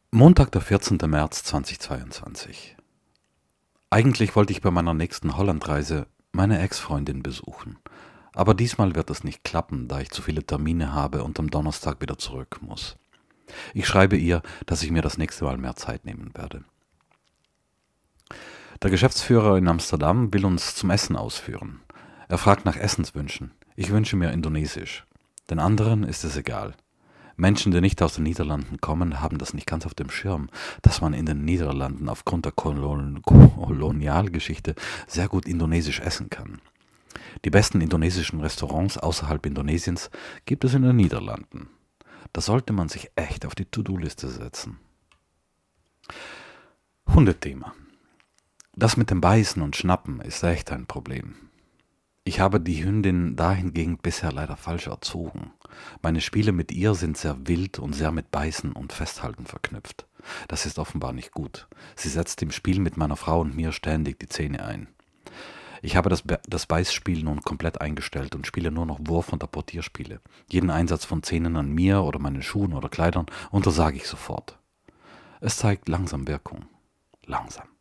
Montag, der 14. März 2022. Eigentlich wollte ich bei meiner nächsten Hollandreise meine Ex-Freundin besuchen. Aber diesmal wird es nicht klappen, da ich zu viele Termine habe und am Donnerstag wieder zurück muss. Ich schreibe ihr, dass ich mir das nächste Mal mehr Zeit nehmen werde. Der Geschäftsführer in Amsterdam will uns zum Essen ausführen. Er fragt nach Essenswünschen. Ich wünsche mir Indonesisch. Den anderen ist es egal. Menschen, die nicht aus den Niederlanden kommen, haben das nicht ganz auf dem Schirm, dass man in den Niederlanden aufgrund der Kolonialgeschichte sehr gut indonesisch essen kann. Die besten indonesischen Restaurants außerhalb Indonesiens gibt es in den Niederlanden. Da sollte man sich echt auf die To-Do-Liste setzen. Hundethema. Das mit dem Beißen und Schnappen ist echt ein Problem. Ich habe die Hündin dahingehend bisher leider falsch erzogen. Meine Spiele mit ihr sind sehr wild und sehr mit Beißen und Festhalten verknüpft. Das ist offenbar nicht gut. Sie setzt im Spiel mit meiner Frau und mir ständig die Zähne ein. Ich habe das Beißspiel nun komplett eingestellt und spiele nur noch Wurf- und Apportierspiele. Jeden Einsatz von Zähnen an mir oder meinen Schuhen oder Kleidern untersage ich sofort. Es zeigt langsam Wirkung. Langsam.